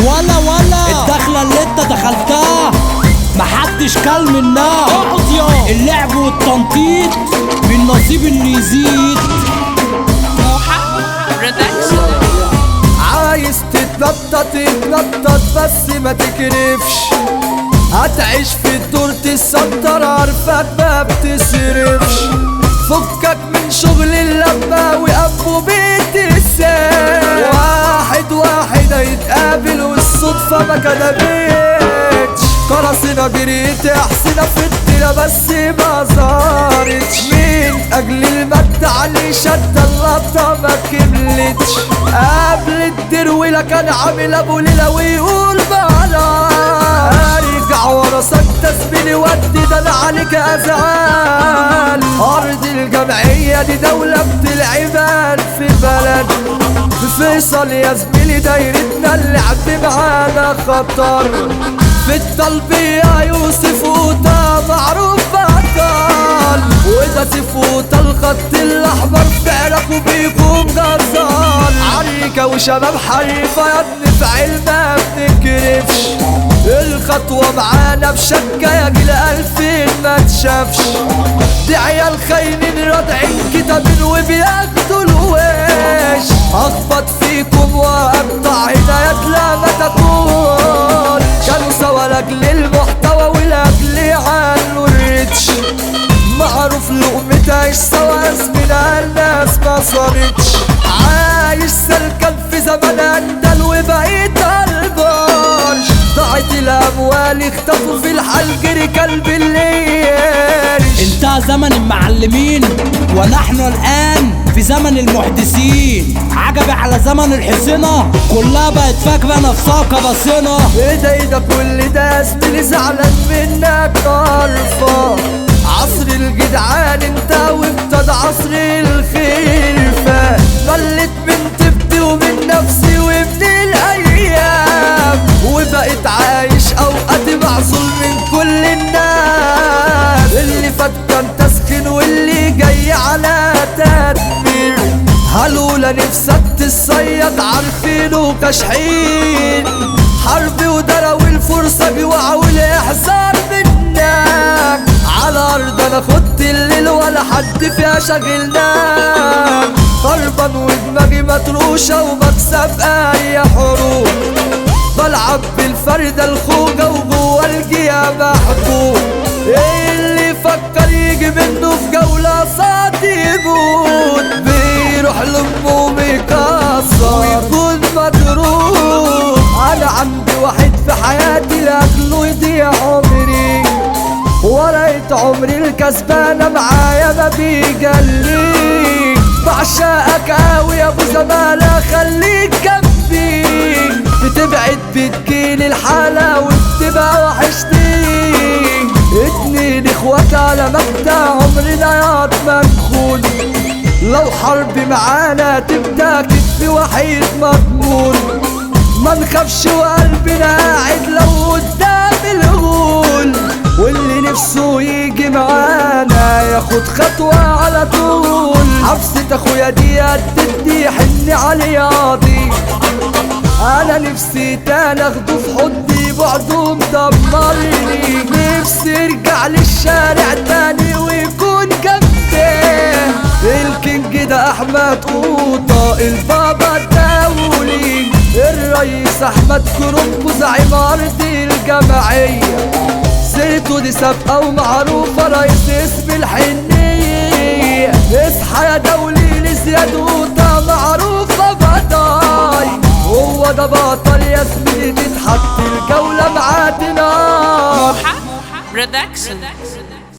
ولا الدخلة اللي انت دخلتها محدش كل منها. اقعد يا اللعب والتنطيط من نصيب اللي يزيد. عايز تتنطط بس ما تكرفش، هتعيش في الدور تسطر عارفك ما بتصرفش. فكك من شغل اللمة وقفوا بيت السام، واحد هيتقابل والصدفة ما كدبتش. قراصنة جريت احسنة في الدنيا بس ما ظهرتش، من اجل المد علي شد اللقطة ما كملتش. قبل الدرويلة كان عامل ابو ليلة ويقول بلا ارجع ورا سكتة زميلي ودي ده انا عليك ازعال. ارض الجمعية دي دولة بتلعبان في بلد، في فيصل يا زميلي دايرتنا اللعب معانا خطر. في الطلبية يوسف وطا معروف بطل، وده سيف وطا الخط الاحمر في عرقه بيكون جزار. عريكة وشباب حريفة يا ابني في علم ما بنكرفش، الخطوة معانا بشكة يا جيل 2000 ما تشافش. دي عيال خاينين رادعين كتابين وبياخدوا الوش، اخبط فيكم واقطع هدايات لا ما تكون. كانوا سوا لاجل المحتوى ولاجل عنه الريتش، معروف لقمتها ايش سوا اسمنا الناس ما صارتش. عايش سلكان في زمن اندل وبقيت البرش، ضاعت الاموال اختفوا في الحال جري كلب الليل. انتهى زمن المعلمين ونحن الان في زمن المحدثين. عجبي على زمن الحصنة كلها بقت فاكرة نفسها قراصنة. ايه ده كل ده زميلي زعلان منك طرفة. عصر الجدعان انت وابتدى عصر الخلفة، ملت من طبتي ومن نفسي ومن الايام، وبقيت عايش اوقاتي معزول من كل الناس. اللي فات كان تسخين واللي جاي على تدمير، هلولا نفسك تصيد عارفينه كشحين. حرب ودرا والفرصة جوع والاحذار منك، على ارض انا خدت الليل ولا حد فيها شاغلناك. خربان ودماغي متروشة وبكسب اي حروب، بلعب بالفردة الخوجة وجوه الجيا محبوب. ايه اللي فكر يجي منه في جولة صاد يموت، بيروح لامه مكسر ويكون مضروب. انا عندي واحد في حياتي لاجله يضيع عمري، ورقة عمري الكسبانة معايا ما بيجليك. بعشقك قوي يا ابو زمالة خليك جنبي، بتبعد بتجيلي الحالة وبتبقى وحشتي. اتنين اخوات على مبدأ عمرنا ياض منخون، لو حرب معانا تبدأ كتف وحيد مضمون. ما نخافش وقلبنا قاعد لو قدام الغول، واللي نفسه يجي معانا ياخد خطوة على طول. حبسة اخويا دي تدي حني على ياضي، انا نفسي تاني اخده في حضني بعده مدمرني. نفسي ارجع للشارع تاني ويكون جنبي الكينج ده احمد قوطة البابا الدولي. الرئيس احمد كرنكو زعيم ارض الجمعية، سيرته دي سابقة ومعروفة رئيس اسم الحنية. اصحى يا دولي لزياد قوطة معروفة بطاي، هو ده بطل يا زميلي تتحط الجولة معاه نار.